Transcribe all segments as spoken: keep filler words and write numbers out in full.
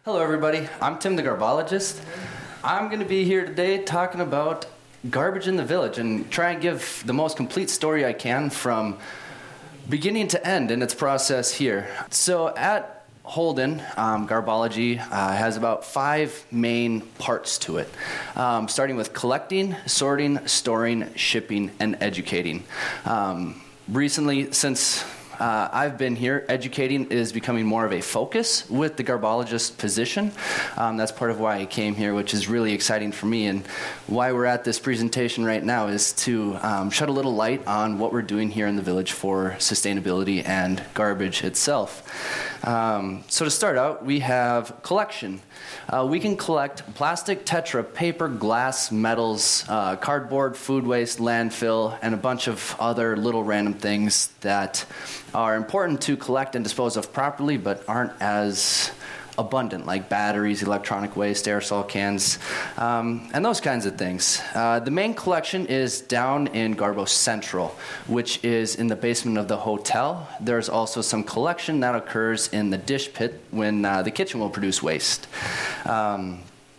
Hello everybody, I'm Tim the Garbologist. I'm going to be here today talking about garbage in the village and try and give the most complete story I can from beginning to end in its process here. So at Holden, um, Garbology uh, has about five main parts to it, um, starting with collecting, sorting, storing, shipping, and educating. Um, recently, since Uh, I've been here, educating is becoming more of a focus with the garbologist position. Um, that's part of why I came here, which is really exciting for me, and why we're at this presentation right now is to um, shed a little light on what we're doing here in the village for sustainability and garbage itself. Um, so to start out, we have collection. Uh, we can collect plastic, tetra, paper, glass, metals, uh, cardboard, food waste, landfill, and a bunch of other little random things that are important to collect and dispose of properly, but aren't as abundant, like batteries, electronic waste, aerosol cans, um, and those kinds of things. Uh, the main collection is down in Garbo Central, which is in the basement of the hotel. There's also some collection that occurs in the dish pit when uh, the kitchen will produce waste. Um,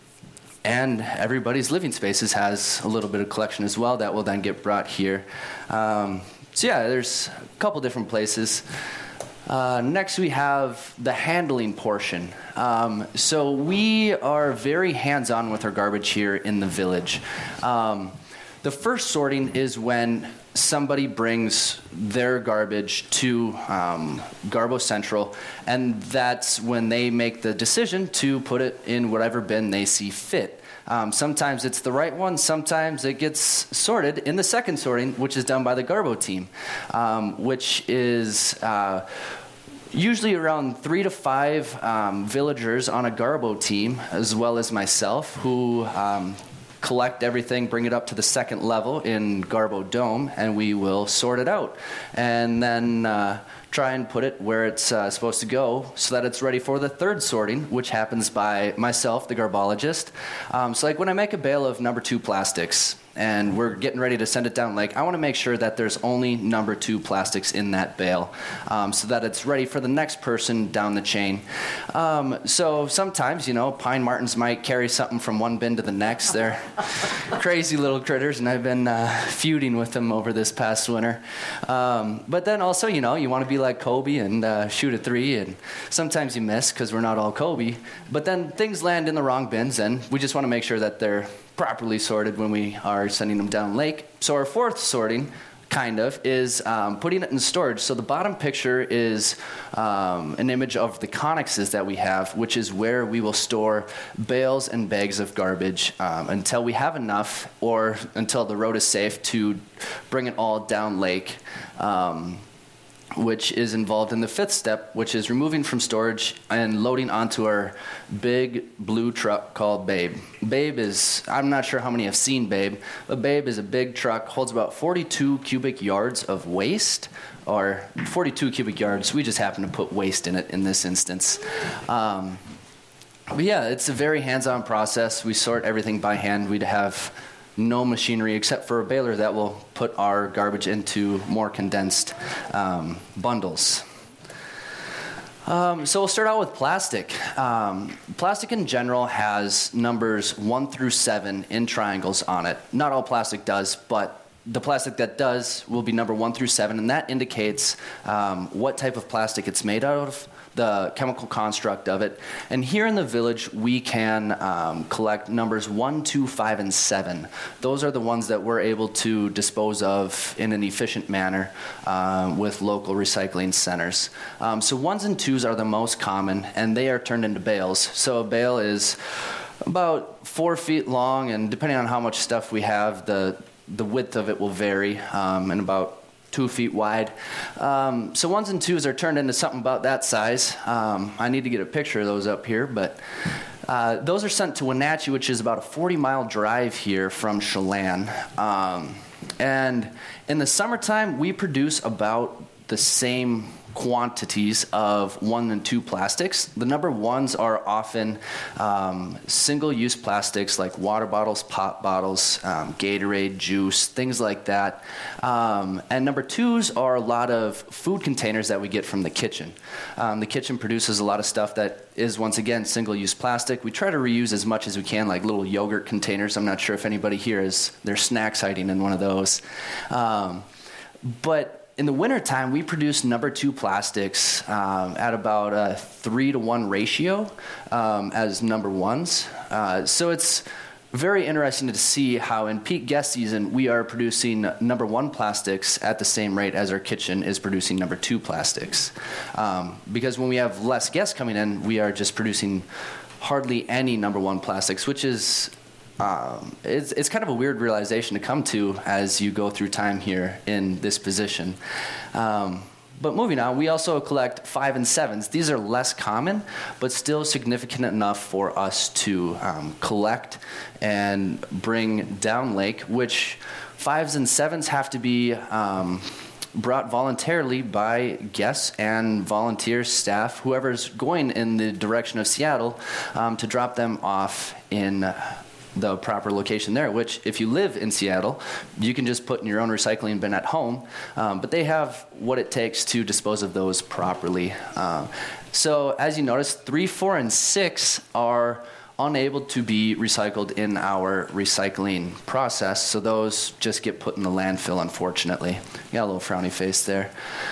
and everybody's living spaces has a little bit of collection as well that will then get brought here. Um, so yeah, there's a couple different places. Uh, next, we have the handling portion. Um, so we are very hands-on with our garbage here in the village. Um, the first sorting is when somebody brings their garbage to um, Garbo Central, and that's when they make the decision to put it in whatever bin they see fit. Um, sometimes it's the right one, sometimes it gets sorted in the second sorting, which is done by the Garbo team, um, which is uh, usually around three to five um, villagers on a Garbo team, as well as myself, who um, collect everything, bring it up to the second level in Garbo Dome, and we will sort it out. And then uh, try and put it where it's uh, supposed to go so that it's ready for the third sorting, which happens by myself, the garbologist. Um, so like when I make a bale of number two plastics and we're getting ready to send it down lake, I want to make sure that there's only number two plastics in that bale um, so that it's ready for the next person down the chain. Um, so sometimes, you know, pine martens might carry something from one bin to the next. They're crazy little critters, and I've been uh, feuding with them over this past winter. Um, but then also, you know, you want to be like Kobe and uh, shoot a three, and sometimes you miss because we're not all Kobe. But then things land in the wrong bins, and we just want to make sure that they're properly sorted when we are sending them down lake. So our fourth sorting, kind of, is um, putting it in storage. So the bottom picture is um, an image of the connexes that we have, which is where we will store bales and bags of garbage um, until we have enough, or until the road is safe to bring it all down lake. Um, which is involved in the fifth step, which is removing from storage and loading onto our big blue truck called Babe. Babe is, I'm not sure how many have seen Babe, but Babe is a big truck, holds about forty-two cubic yards of waste, or forty-two cubic yards. We just happen to put waste in it in this instance. Um, but yeah, it's a very hands-on process. We sort everything by hand. We'd have no machinery except for a baler that will put our garbage into more condensed um, bundles. Um, so we'll start out with plastic. Um, plastic in general has numbers one through seven in triangles on it. Not all plastic does, but the plastic that does will be number one through seven, and that indicates um, what type of plastic it's made out of, the chemical construct of it. And here in the village, we can um, collect numbers one, two, five, and seven. Those are the ones that we're able to dispose of in an efficient manner um, with local recycling centers. Um, so ones and twos are the most common, and they are turned into bales. So a bale is about four feet long, and depending on how much stuff we have, the the width of it will vary, um, and about two feet wide. Um, so ones and twos are turned into something about that size. Um, I need to get a picture of those up here, but uh, those are sent to Wenatchee, which is about a forty mile drive here from Chelan. Um, and in the summertime, we produce about the same quantities of one and two plastics. The number ones are often um, single-use plastics like water bottles, pop bottles, um, Gatorade, juice, things like that. Um, and number twos are a lot of food containers that we get from the kitchen. Um, the kitchen produces a lot of stuff that is, once again, single-use plastic. We try to reuse as much as we can, like little yogurt containers. I'm not sure if anybody here has their snacks hiding in one of those. Um, but in the wintertime, we produce number two plastics um, at about a three to one ratio um, as number ones. Uh, so it's very interesting to see how in peak guest season, we are producing number one plastics at the same rate as our kitchen is producing number two plastics. Um, because when we have less guests coming in, we are just producing hardly any number one plastics, which is Um, it's, it's kind of a weird realization to come to as you go through time here in this position. Um, but moving on, we also collect five and sevens. These are less common, but still significant enough for us to um, collect and bring down lake, which fives and sevens have to be um, brought voluntarily by guests and volunteer staff, whoever's going in the direction of Seattle, um, to drop them off in the proper location there, which if you live in Seattle, you can just put in your own recycling bin at home, um, but they have what it takes to dispose of those properly. Uh, so as you notice, three, four, and six are unable to be recycled in our recycling process, so those just get put in the landfill, unfortunately. You got a little frowny face there.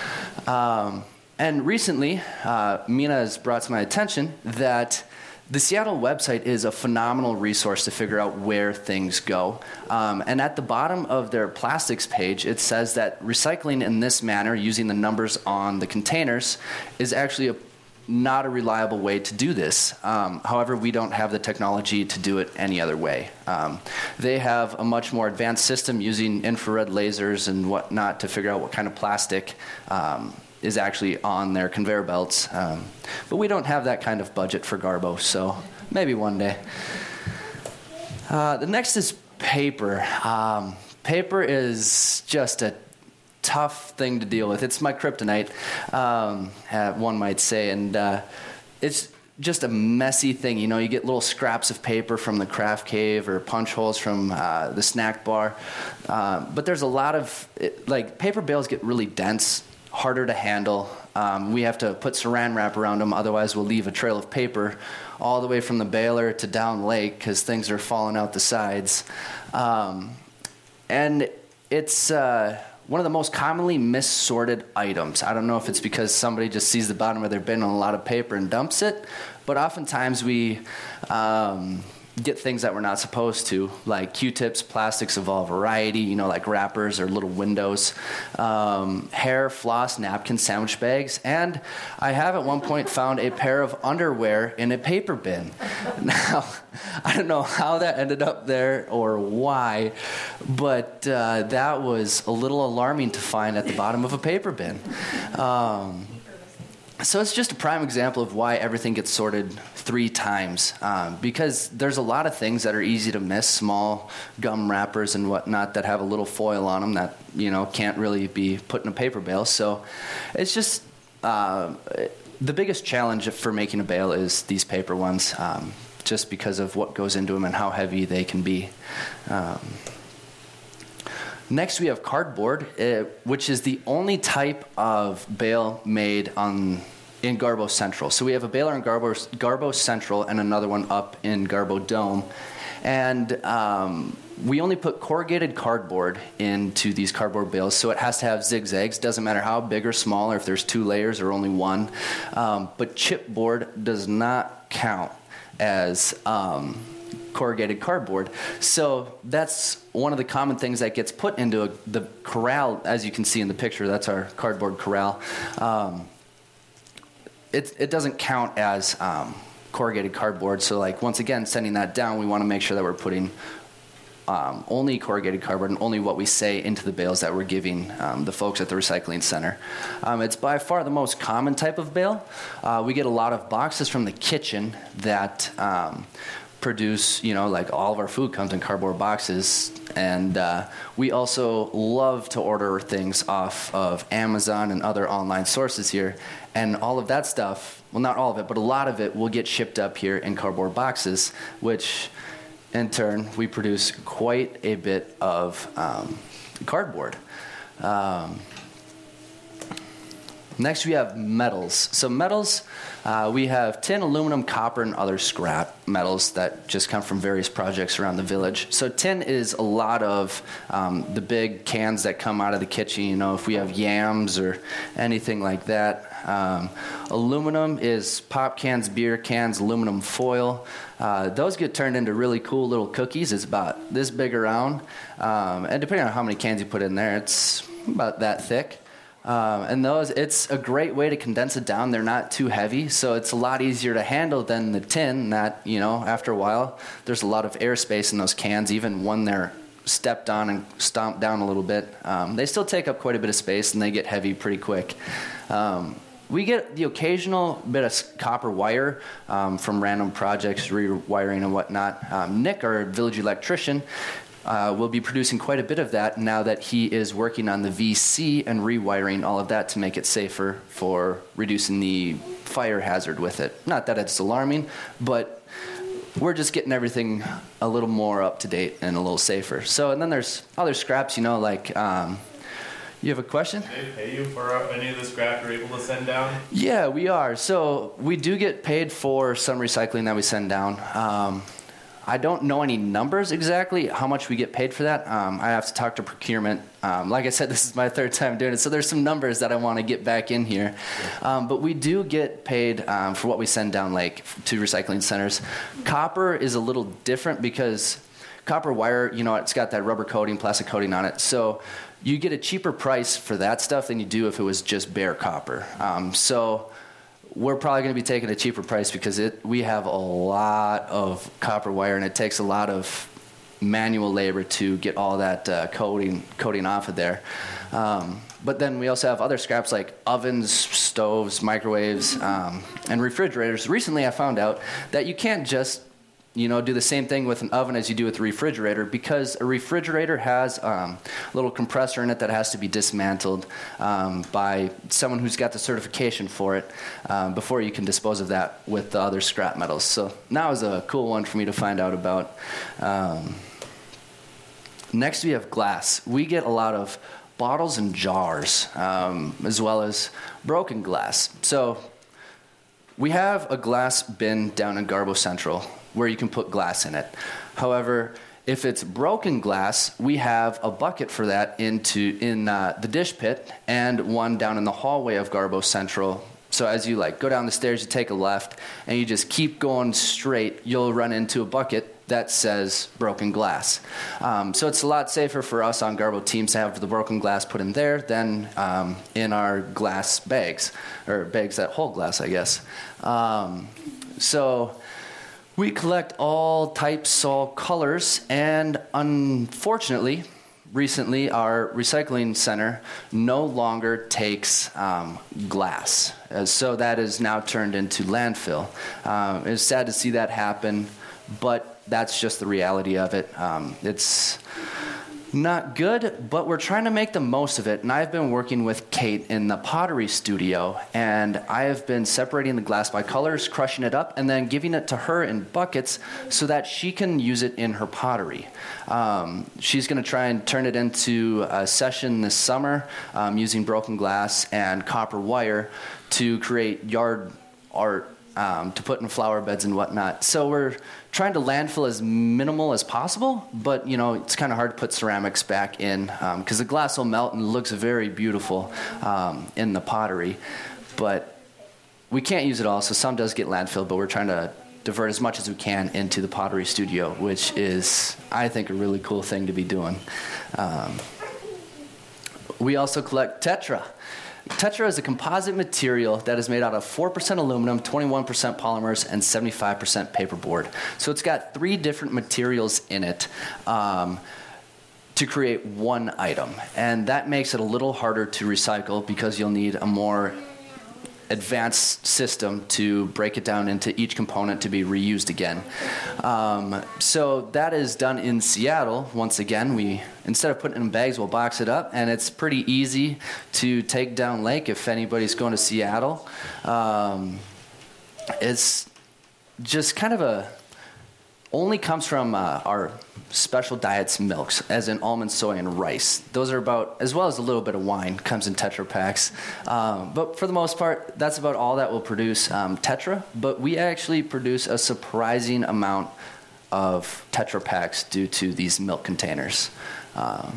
Um, and recently, uh, Mina has brought to my attention that the Seattle website is a phenomenal resource to figure out where things go. Um, and at the bottom of their plastics page, it says that recycling in this manner, using the numbers on the containers, is actually a, not a reliable way to do this. Um, however, we don't have the technology to do it any other way. Um, they have a much more advanced system using infrared lasers and whatnot to figure out what kind of plastic um, is actually on their conveyor belts. Um, but we don't have that kind of budget for Garbo, so maybe one day. Uh, the next is paper. Um, paper is just a tough thing to deal with. It's my kryptonite, um, uh, one might say, and uh, it's just a messy thing. You know, you get little scraps of paper from the craft cave or punch holes from uh, the snack bar, uh, but there's a lot of, it, like, paper bales get really dense, harder to handle. Um, we have to put saran wrap around them, otherwise we'll leave a trail of paper all the way from the baler to down lake because things are falling out the sides. Um, and it's uh, one of the most commonly missorted items. I don't know if it's because somebody just sees the bottom of their bin on a lot of paper and dumps it, but oftentimes we um, get things that we're not supposed to, like Q-tips, plastics of all variety, you know, like wrappers or little windows, um, hair, floss, napkins, sandwich bags, and I have at one point found a pair of underwear in a paper bin. Now, I don't know how that ended up there or why, but uh, that was a little alarming to find at the bottom of a paper bin. Um, So it's just a prime example of why everything gets sorted three times, um, because there's a lot of things that are easy to miss, small gum wrappers and whatnot that have a little foil on them that, you know, can't really be put in a paper bale. So it's just uh, the biggest challenge for making a bale is these paper ones, um, just because of what goes into them and how heavy they can be. Um, Next, we have cardboard, uh, which is the only type of bale made on in Garbo Central. So we have a baler in Garbo, Garbo Central and another one up in Garbo Dome. And um, we only put corrugated cardboard into these cardboard bales, so it has to have zigzags. Doesn't matter how big or small, or if there's two layers or only one. Um, but chipboard does not count as Um, corrugated cardboard. So that's one of the common things that gets put into a, the corral, as you can see in the picture. That's our cardboard corral. Um, it, it doesn't count as um, corrugated cardboard. So, like, once again, sending that down, we want to make sure that we're putting um, only corrugated cardboard and only what we say into the bales that we're giving um, the folks at the recycling center. Um, it's by far the most common type of bale. Uh, we get a lot of boxes from the kitchen that um, produce, you know, like all of our food comes in cardboard boxes. And uh, we also love to order things off of Amazon and other online sources here. And all of that stuff, well, not all of it, but a lot of it will get shipped up here in cardboard boxes, which in turn, we produce quite a bit of um, cardboard. Um, Next, we have metals. So metals, uh, we have tin, aluminum, copper, and other scrap metals that just come from various projects around the village. So tin is a lot of um, the big cans that come out of the kitchen, you know, if we have yams or anything like that. Um, aluminum is pop cans, beer cans, aluminum foil. Uh, those get turned into really cool little cookies. It's about this big around. Um, and depending on how many cans you put in there, it's about that thick. Um, and those, it's a great way to condense it down. They're not too heavy, so it's a lot easier to handle than the tin that, you know, after a while, there's a lot of airspace in those cans, even when they're stepped on and stomped down a little bit. Um, they still take up quite a bit of space, and they get heavy pretty quick. Um, we get the occasional bit of copper wire um, from random projects, rewiring and whatnot. Um, Nick, our village electrician, Uh, will be producing quite a bit of that now that he is working on the V C and rewiring all of that to make it safer for reducing the fire hazard with it. Not that it's alarming, but we're just getting everything a little more up to date and a little safer. So, and then there's other scraps, you know, like, um, you have a question? Do they pay you for any of the scrap you're able to send down? Yeah, we are. So we do get paid for some recycling that we send down. Um, I don't know any numbers exactly, how much we get paid for that. Um, I have to talk to procurement. Um, like I said, this is my third time doing it, so there's some numbers that I want to get back in here. Um, but we do get paid um, for what we send down like to recycling centers. Copper is a little different because copper wire, you know, it's got that rubber coating, plastic coating on it. So you get a cheaper price for that stuff than you do if it was just bare copper. Um, so we're probably going to be taking a cheaper price because it we have a lot of copper wire, and it takes a lot of manual labor to get all that uh, coating coating off of there. Um, but then we also have other scraps like ovens, stoves, microwaves, um, and refrigerators. Recently I found out that you can't just you know, do the same thing with an oven as you do with a refrigerator, because a refrigerator has um, a little compressor in it that has to be dismantled um, by someone who's got the certification for it um, before you can dispose of that with the other scrap metals. So that was a cool one for me to find out about. Um, next, we have glass. We get a lot of bottles and jars, um, as well as broken glass. So we have a glass bin down in Garbo Central where you can put glass in it. However, if it's broken glass, we have a bucket for that into in uh, the dish pit and one down in the hallway of Garbo Central. So as you like go down the stairs, you take a left, and you just keep going straight, you'll run into a bucket that says broken glass. Um, so it's a lot safer for us on Garbo teams to have the broken glass put in there than um, in our glass bags, or bags that hold glass, I guess. Um, so we collect all types, all colors, and unfortunately, recently our recycling center no longer takes um, glass. Uh, so that is now turned into landfill. Um, it's sad to see that happen, but that's just the reality of it. Um, it's not good, but we're trying to make the most of it. And I've been working with Kate in the pottery studio, and I have been separating the glass by colors, crushing it up, and then giving it to her in buckets so that she can use it in her pottery. Um, she's going to try and turn it into a session this summer um, using broken glass and copper wire to create yard art Um, to put in flower beds and whatnot. So we're trying to landfill as minimal as possible, but you know, it's kind of hard to put ceramics back in because um, the glass will melt and looks very beautiful um, in the pottery. But we can't use it all, so some does get landfilled, but we're trying to divert as much as we can into the pottery studio, which is, I think, a really cool thing to be doing. Um, we also collect Tetra. Tetra is a composite material that is made out of four percent aluminum, twenty-one percent polymers, and seventy-five percent paperboard. So it's got three different materials in it um, to create one item. And that makes it a little harder to recycle because you'll need a more advanced system to break it down into each component to be reused again. Um, so that is done in Seattle. Once again, we instead of putting it in bags, we'll box it up, and it's pretty easy to take down lake if anybody's going to Seattle. Um, it's just kind of a only comes from uh, our special diets milks, as in almond, soy, and rice. Those are about, as well as a little bit of wine, comes in Tetra Paks. Um, but for the most part, that's about all that will produce um, Tetra. But we actually produce a surprising amount of Tetra Paks due to these milk containers. Um,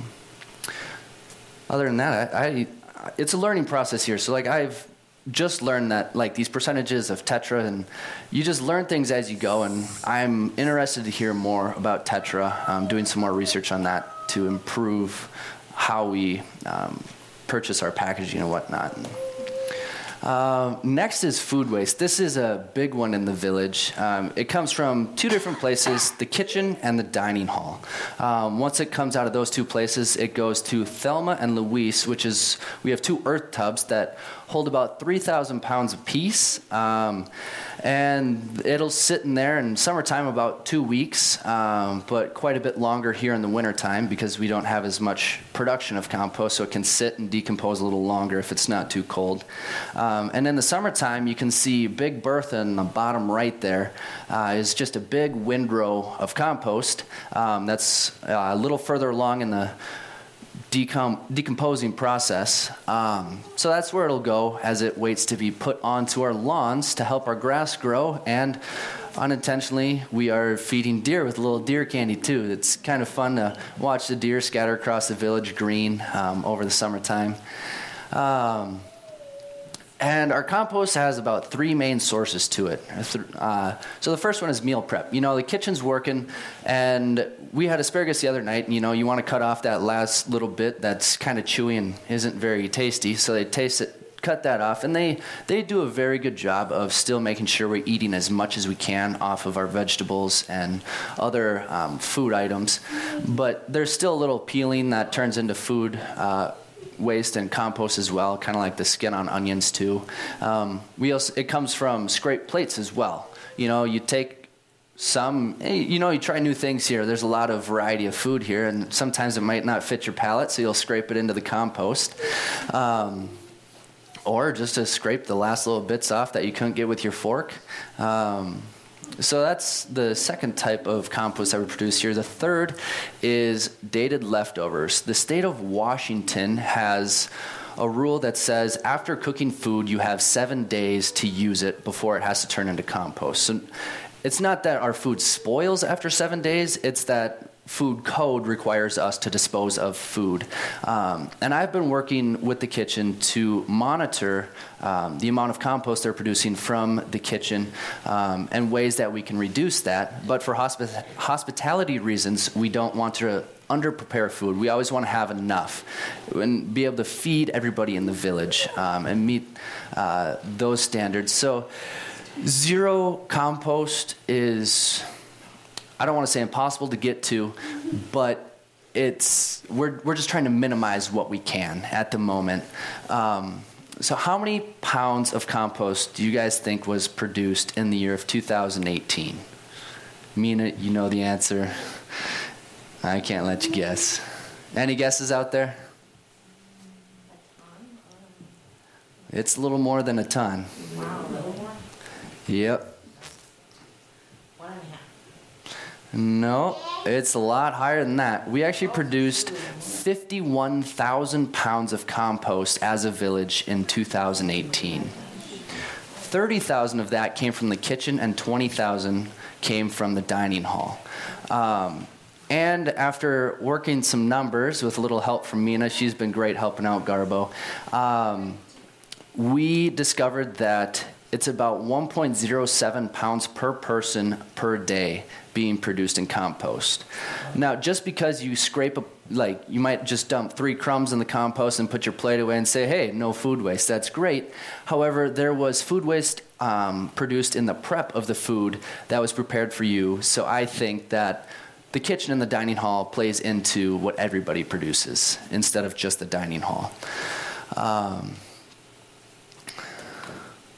other than that, I, I, it's a learning process here. So like I've just learned that like these percentages of Tetra, and you just learn things as you go, and I'm interested to hear more about Tetra. I'm doing some more research on that to improve how we um, purchase our packaging and whatnot. Uh, next is food waste. This is a big one in the village. Um, it comes from two different places, the kitchen and the dining hall. Um, once it comes out of those two places, it goes to Thelma and Louise, which is, we have two earth tubs that hold about three thousand pounds apiece. Um, and it'll sit in there in summertime about two weeks, um, but quite a bit longer here in the wintertime because we don't have as much production of compost, so it can sit and decompose a little longer if it's not too cold. Um, and in the summertime, you can see Big Bertha in the bottom right there uh, is just a big windrow of compost um, that's uh, a little further along in the Decom- decomposing process. Um, so that's where it'll go as it waits to be put onto our lawns to help our grass grow, and unintentionally we are feeding deer with a little deer candy too. It's kind of fun to watch the deer scatter across the village green um, over the summertime. Um, And our compost has about three main sources to it. Uh, so the first one is meal prep. You know, the kitchen's working, and we had asparagus the other night, and, you know, you want to cut off that last little bit that's kind of chewy and isn't very tasty. So they taste it, cut that off, and they, they do a very good job of still making sure we're eating as much as we can off of our vegetables and other um, food items. But there's still a little peeling that turns into food uh waste and compost as well, kind of like the skin on onions too. Um, we also, it comes from scraped plates as well. You know, you take some, you know, you try new things here. There's a lot of variety of food here, and sometimes it might not fit your palate, so you'll scrape it into the compost. Um, or just to scrape the last little bits off that you couldn't get with your fork. Um, So that's the second type of compost that we produce here. The third is dated leftovers. The state of Washington has a rule that says after cooking food, you have seven days to use it before it has to turn into compost. So it's not that our food spoils after seven days, it's that food code requires us to dispose of food. Um, and I've been working with the kitchen to monitor um, the amount of compost they're producing from the kitchen um, and ways that we can reduce that. But for hospi- hospitality reasons, we don't want to under-prepare food. We always want to have enough and be able to feed everybody in the village um, and meet uh, those standards. So zero compost is, I don't want to say impossible to get to, but it's we're we're just trying to minimize what we can at the moment. Um, so how many pounds of compost do you guys think was produced in the year of two thousand eighteen? Mina, you know the answer. I can't let you guess. Any guesses out there? It's a little more than a ton. Yep. No, it's a lot higher than that. We actually produced fifty-one thousand pounds of compost as a village in two thousand eighteen. thirty thousand of that came from the kitchen and twenty thousand came from the dining hall. Um, and after working some numbers with a little help from Mina, she's been great helping out Garbo, um, we discovered that it's about one point zero seven pounds per person per day being produced in compost. Now, just because you scrape, a, like, you might just dump three crumbs in the compost and put your plate away and say, hey, no food waste, that's great. However, there was food waste um, produced in the prep of the food that was prepared for you. So I think that the kitchen and the dining hall plays into what everybody produces instead of just the dining hall. Um,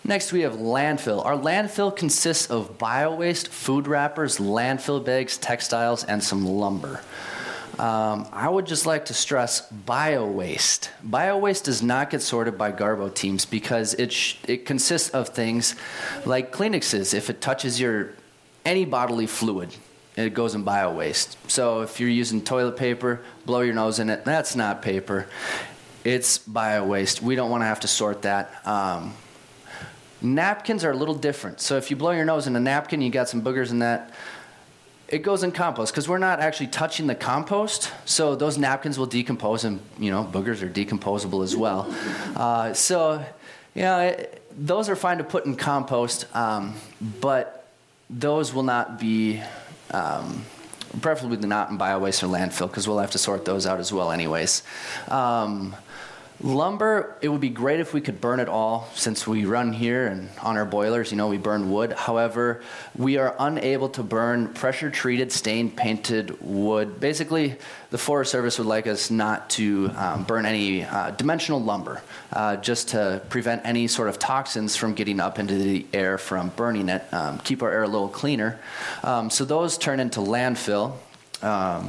Next, we have landfill. Our landfill consists of bio-waste, food wrappers, landfill bags, textiles, and some lumber. Um, I would just like to stress bio-waste. Bio-waste does not get sorted by Garbo teams because it sh- it consists of things like Kleenexes. If it touches your any bodily fluid, it goes in bio-waste. So if you're using toilet paper, blow your nose in it, that's not paper. It's bio-waste. We don't want to have to sort that. Um, napkins are a little different. So if you blow your nose in a napkin, you got some boogers in that, it goes in compost because we're not actually touching the compost. So those napkins will decompose, and you know boogers are decomposable as well. Uh, so you know it, those are fine to put in compost, um, but those will not be, um, preferably not in bio-waste or landfill because we'll have to sort those out as well anyways. Um, Lumber, it would be great if we could burn it all since we run here and on our boilers, you know, we burn wood. However, we are unable to burn pressure-treated, stained, painted wood. Basically, the Forest Service would like us not to um, burn any uh, dimensional lumber, uh, just to prevent any sort of toxins from getting up into the air from burning it, um, keep our air a little cleaner. Um, so those turn into landfill. Um,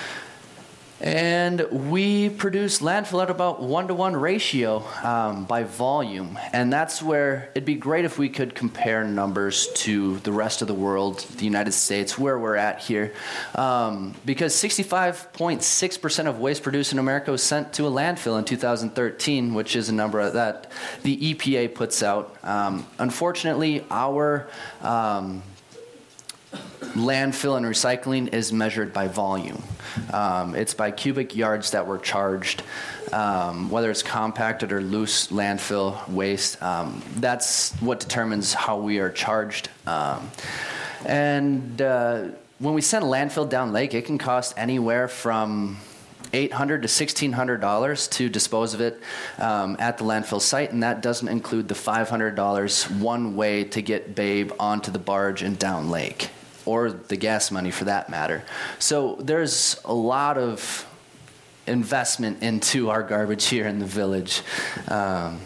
And we produce landfill at about one-to-one ratio um, by volume. And that's where it'd be great if we could compare numbers to the rest of the world, the United States, where we're at here. Um, because sixty-five point six percent of waste produced in America was sent to a landfill in two thousand thirteen, which is a number that the E P A puts out. Um, unfortunately, our Um, landfill and recycling is measured by volume. Um, it's by cubic yards that were charged, um, whether it's compacted or loose landfill waste. Um, that's what determines how we are charged. Um, and uh, when we send a landfill down lake, it can cost anywhere from eight hundred dollars to sixteen hundred dollars to dispose of it um, at the landfill site, and that doesn't include the five hundred dollars one way to get Babe onto the barge and down lake, or the gas money for that matter. So there's a lot of investment into our garbage here in the village. Um,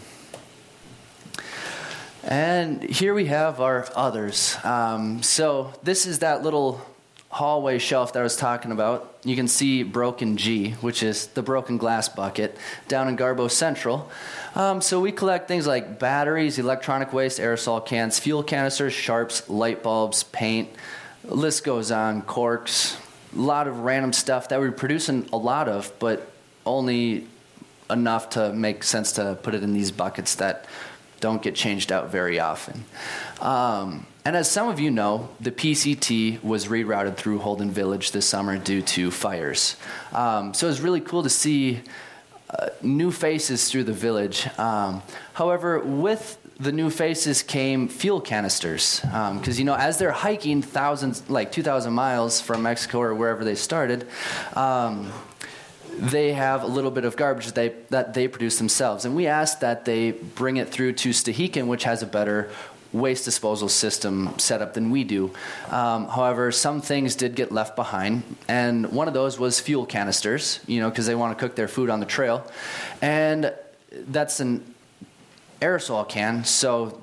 and here we have our others. Um, so this is that little hallway shelf that I was talking about. You can see Broken G, which is the broken glass bucket, down in Garbo Central. Um, so we collect things like batteries, electronic waste, aerosol cans, fuel canisters, sharps, light bulbs, paint. The list goes on, corks, a lot of random stuff that we're producing a lot of, but only enough to make sense to put it in these buckets that don't get changed out very often. Um, and as some of you know, the P C T was rerouted through Holden Village this summer due to fires. Um, so it was really cool to see uh, new faces through the village. Um, however, with the new faces came fuel canisters, because um, you know, as they're hiking thousands, like two thousand miles from Mexico or wherever they started, um, they have a little bit of garbage that they, that they produce themselves, and we asked that they bring it through to Stehekin, which has a better waste disposal system set up than we do. Um, however, some things did get left behind, and one of those was fuel canisters, you know, because they want to cook their food on the trail, and that's an aerosol can, so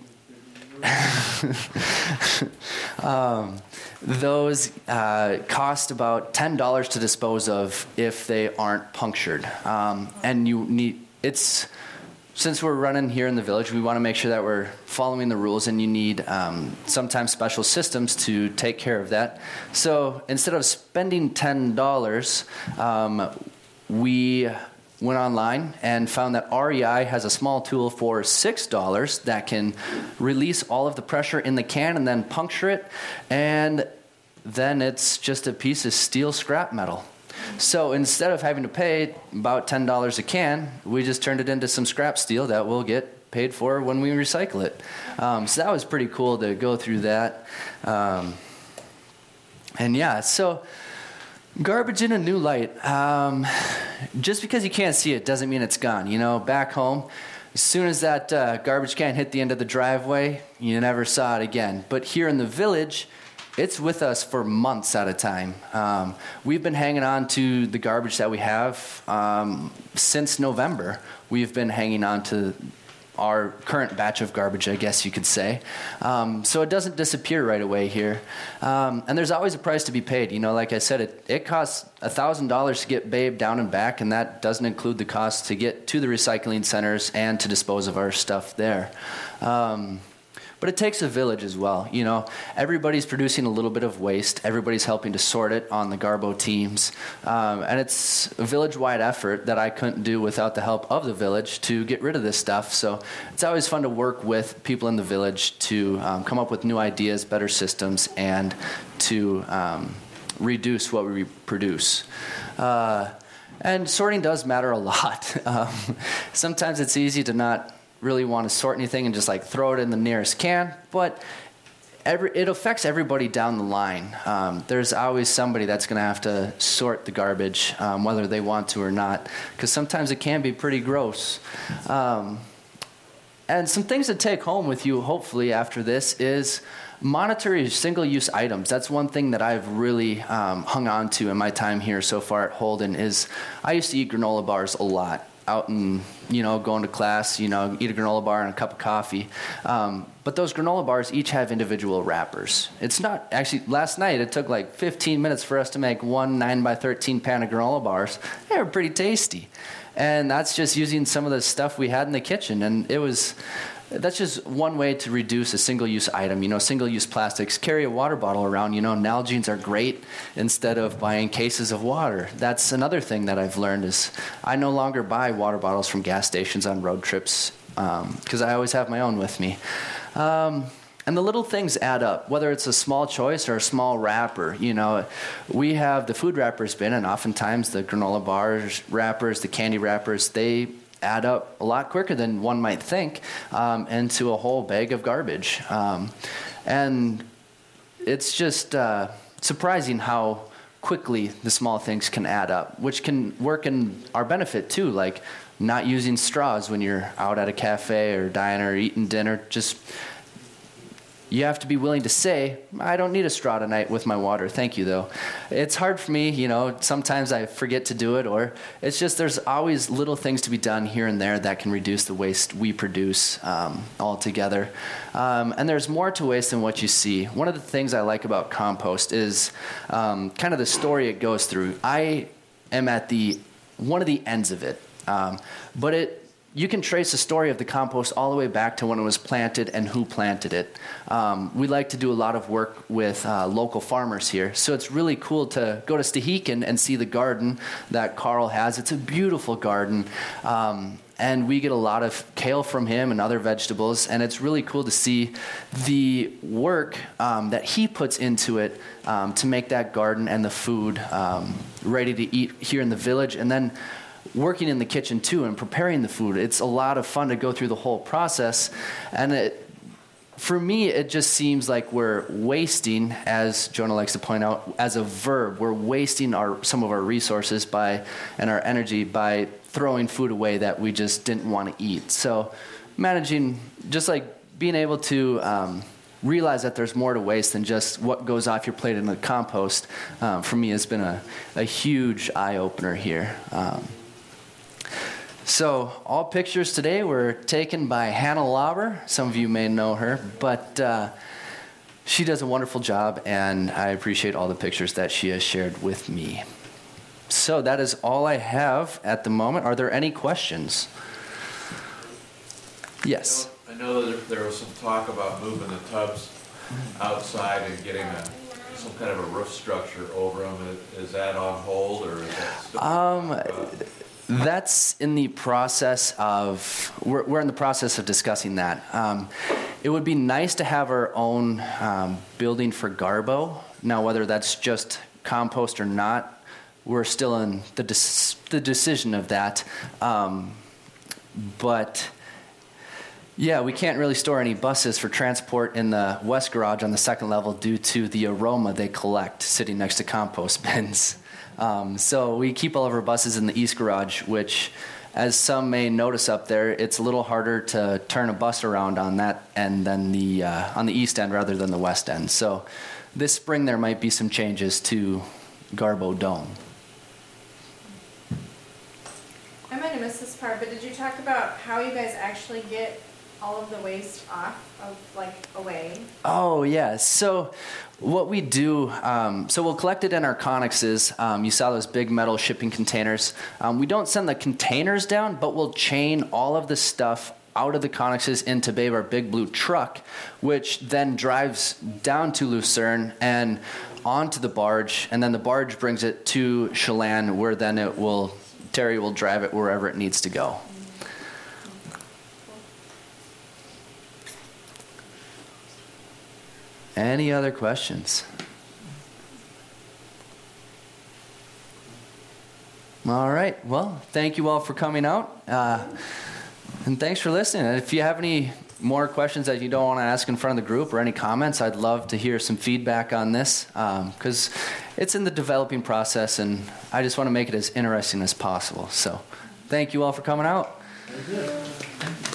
um, those uh, cost about ten dollars to dispose of if they aren't punctured. Um, and you need, it's, since we're running here in the village, we want to make sure that we're following the rules, and you need um, sometimes special systems to take care of that. So instead of spending ten dollars, um, we went online and found that R E I has a small tool for six dollars that can release all of the pressure in the can and then puncture it, and then it's just a piece of steel scrap metal. So instead of having to pay about ten dollars a can, we just turned it into some scrap steel that we'll get paid for when we recycle it. Um, so that was pretty cool to go through that. Um, and yeah, so garbage in a new light. Um, just because you can't see it doesn't mean it's gone. You know, back home, as soon as that uh, garbage can hit the end of the driveway, you never saw it again. But here in the village, it's with us for months at a time. Um, we've been hanging on to the garbage that we have um, since November. We've been hanging on to our current batch of garbage, I guess you could say. Um, so it doesn't disappear right away here. Um, and there's always a price to be paid. You know, like I said, it, it costs one thousand dollars to get Babe down and back, and that doesn't include the cost to get to the recycling centers and to dispose of our stuff there. Um, But it takes a village as well. You know, everybody's producing a little bit of waste. Everybody's helping to sort it on the Garbo teams. Um, and it's a village-wide effort that I couldn't do without the help of the village to get rid of this stuff. So it's always fun to work with people in the village to um, come up with new ideas, better systems, and to um, reduce what we produce. Uh, and sorting does matter a lot. Um, sometimes it's easy to not really want to sort anything and just like throw it in the nearest can, but every, it affects everybody down the line. Um, there's always somebody that's going to have to sort the garbage, um, whether they want to or not, because sometimes it can be pretty gross. Um, and some things to take home with you, hopefully, after this is monitor your single-use items. That's one thing that I've really um, hung on to in my time here so far at Holden is I used to eat granola bars a lot. Out and, you know, going to class, you know, eat a granola bar and a cup of coffee. Um, but those granola bars each have individual wrappers. It's not, actually, last night it took like fifteen minutes for us to make one nine by thirteen pan of granola bars. They were pretty tasty. And that's just using some of the stuff we had in the kitchen. And it was, that's just one way to reduce a single-use item. You know, single-use plastics. Carry a water bottle around. You know, Nalgene's are great instead of buying cases of water. That's another thing that I've learned is I no longer buy water bottles from gas stations on road trips because um, I always have my own with me. Um, and the little things add up, whether it's a small choice or a small wrapper. You know, we have the food wrappers bin, and oftentimes the granola bars wrappers, the candy wrappers, they add up a lot quicker than one might think um, into a whole bag of garbage. Um, and it's just uh, surprising how quickly the small things can add up, which can work in our benefit too, like not using straws when you're out at a cafe or diner or eating dinner. Just you have to be willing to say, I don't need a straw tonight with my water. Thank you, though. It's hard for me, you know, sometimes I forget to do it, or it's just there's always little things to be done here and there that can reduce the waste we produce um, altogether. Um, and there's more to waste than what you see. One of the things I like about compost is um, kind of the story it goes through. I am at the one of the ends of it, um, but it you can trace the story of the compost all the way back to when it was planted and who planted it. Um, we like to do a lot of work with uh, local farmers here, so it's really cool to go to Stehekin and see the garden that Carl has. It's a beautiful garden, um, and we get a lot of kale from him and other vegetables, and it's really cool to see the work um, that he puts into it um, to make that garden and the food um, ready to eat here in the village, and then working in the kitchen too and preparing the food. It's a lot of fun to go through the whole process. And it, for me, it just seems like we're wasting, as Jonah likes to point out, as a verb, we're wasting our some of our resources by and our energy by throwing food away that we just didn't want to eat. So managing, just like being able to um, realize that there's more to waste than just what goes off your plate in the compost, um, for me has been a, a huge eye-opener here. Um, So all pictures today were taken by Hannah Lauber. Some of you may know her, but uh, she does a wonderful job, and I appreciate all the pictures that she has shared with me. So that is all I have at the moment. Are there any questions? Yes. I know, I know that there was some talk about moving the tubs outside and getting a, some kind of a roof structure over them. Is that on hold, or is that still? Um. Uh, That's in the process of, we're, we're in the process of discussing that. Um, it would be nice to have our own um, building for Garbo. Now, whether that's just compost or not, we're still in the, de- the decision of that. Um, but yeah, we can't really store any buses for transport in the west garage on the second level due to the aroma they collect sitting next to compost bins. Um, so we keep all of our buses in the east garage, which, as some may notice up there, it's a little harder to turn a bus around on that end than the uh, on the east end rather than the west end. So this spring there might be some changes to Garbo Dome. I might have missed this part, but did you talk about how you guys actually get all of the waste off of, like, away? Oh, yeah. So what we do, um, so we'll collect it in our connexes. Um, you saw those big metal shipping containers. Um, we don't send the containers down, but we'll chain all of the stuff out of the connexes into Babe, our big blue truck, which then drives down to Lucerne and onto the barge, and then the barge brings it to Chelan, where then it will, Terry will drive it wherever it needs to go. Any other questions? All right. Well, thank you all for coming out. Uh, and thanks for listening. And if you have any more questions that you don't want to ask in front of the group or any comments, I'd love to hear some feedback on this, because um, it's in the developing process, and I just want to make it as interesting as possible. So thank you all for coming out. Very good.